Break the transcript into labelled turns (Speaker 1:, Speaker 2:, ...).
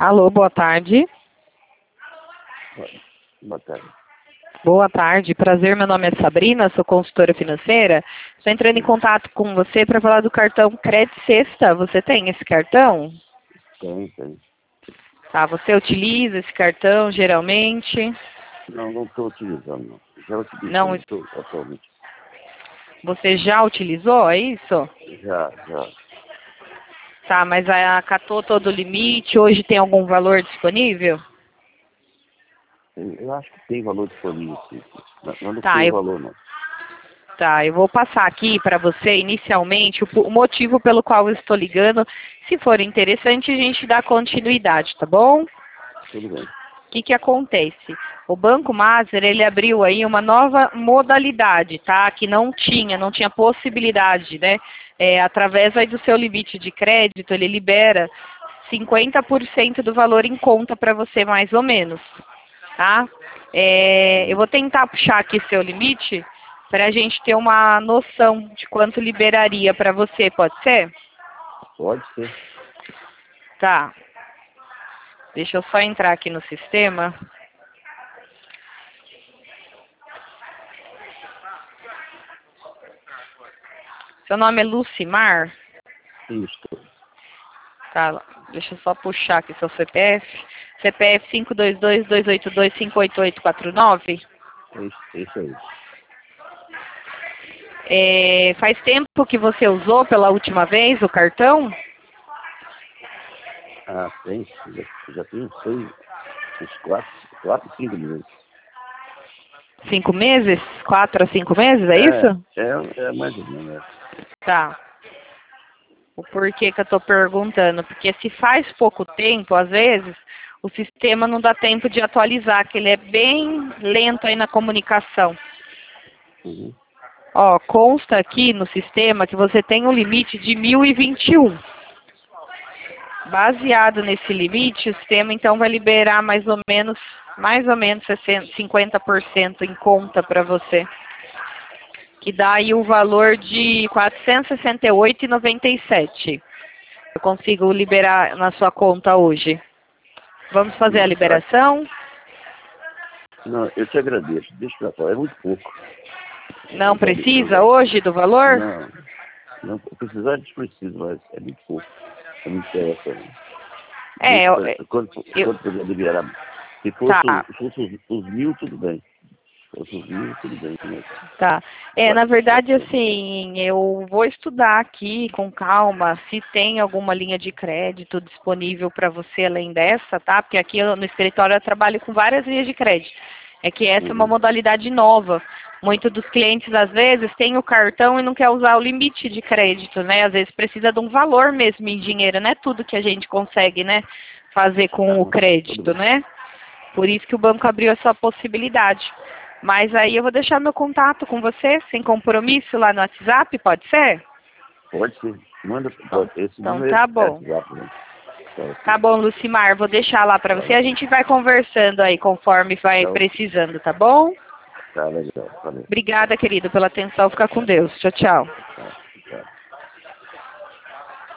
Speaker 1: Alô, boa tarde.
Speaker 2: Boa tarde.
Speaker 1: Boa tarde, prazer, meu nome é Sabrina, sou consultora financeira. Estou entrando em contato com você para falar do cartão Crédito Sexta. Você tem esse cartão?
Speaker 2: Tem.
Speaker 1: Tá, você utiliza esse cartão geralmente?
Speaker 2: Não estou utilizando, não. Já utilizei
Speaker 1: Não,
Speaker 2: atualmente.
Speaker 1: você já utilizou, é isso?
Speaker 2: Já.
Speaker 1: Tá, mas acatou todo o limite, hoje tem algum valor disponível?
Speaker 2: Eu acho que tem valor disponível, sim. Mas não
Speaker 1: Tá,
Speaker 2: tem valor, não.
Speaker 1: Tá, eu vou passar aqui para você inicialmente o motivo pelo qual eu estou ligando. Se for interessante, a gente dá continuidade, tá bom?
Speaker 2: Tudo bem.
Speaker 1: O que acontece? O Banco Master, ele abriu aí uma nova modalidade, tá? Que não tinha possibilidade, né? Através aí do seu limite de crédito, ele libera 50% do valor em conta para você, mais ou menos, tá? Eu vou tentar puxar aqui seu limite para a gente ter uma noção de quanto liberaria para você, pode ser?
Speaker 2: Pode ser.
Speaker 1: Tá. Deixa eu só entrar aqui no sistema. Seu nome é Lucimar?
Speaker 2: Isso.
Speaker 1: Tá, deixa eu só puxar aqui seu CPF. CPF 522-282-58849.
Speaker 2: Isso aí.
Speaker 1: Faz tempo que você usou pela última vez o cartão?
Speaker 2: Ah, tem. Já tem uns 4, 5 meses.
Speaker 1: 5 meses? 4 a 5 meses, é isso?
Speaker 2: É mais ou menos.
Speaker 1: Tá. O porquê que eu estou perguntando? Porque se faz pouco tempo, às vezes, o sistema não dá tempo de atualizar, que ele é bem lento aí na comunicação.
Speaker 2: Uhum.
Speaker 1: Ó, consta aqui no sistema que você tem um limite de 1.021. Baseado nesse limite, o sistema então vai liberar mais ou menos 50% em conta para você. Que dá aí o valor de R$ 468,97. Eu consigo liberar na sua conta hoje. Vamos fazer a liberação?
Speaker 2: Não, eu te agradeço. Deixa pra falar. É muito pouco.
Speaker 1: Não precisa hoje do valor?
Speaker 2: Não. Precisar, a gente precisa, mas é muito pouco. Não me interessa. Quando puder liberar. Se fosse os 1.000, tudo bem. Se fosse os 1.000, tudo bem.
Speaker 1: Tá. Na verdade, assim, eu vou estudar aqui com calma se tem alguma linha de crédito disponível para você além dessa, tá? Porque aqui no escritório eu trabalho com várias linhas de crédito. É que essa é uma modalidade nova. Muitos dos clientes, às vezes, têm o cartão e não quer usar o limite de crédito, né? Às vezes precisa de um valor mesmo em dinheiro, não é tudo que a gente consegue, né, fazer com o crédito, né? Por isso que o banco abriu essa possibilidade. Mas aí eu vou deixar meu contato com você, sem compromisso, lá no WhatsApp, pode ser?
Speaker 2: Pode ser. Manda esse
Speaker 1: então
Speaker 2: número.
Speaker 1: Tá bom.
Speaker 2: WhatsApp, né?
Speaker 1: Tá bom, Lucimar, vou deixar lá para você. A gente vai conversando aí conforme vai precisando, tá bom?
Speaker 2: Tá legal. Valeu.
Speaker 1: Obrigada, querido, pela atenção. Fica com Deus. Tchau, tchau.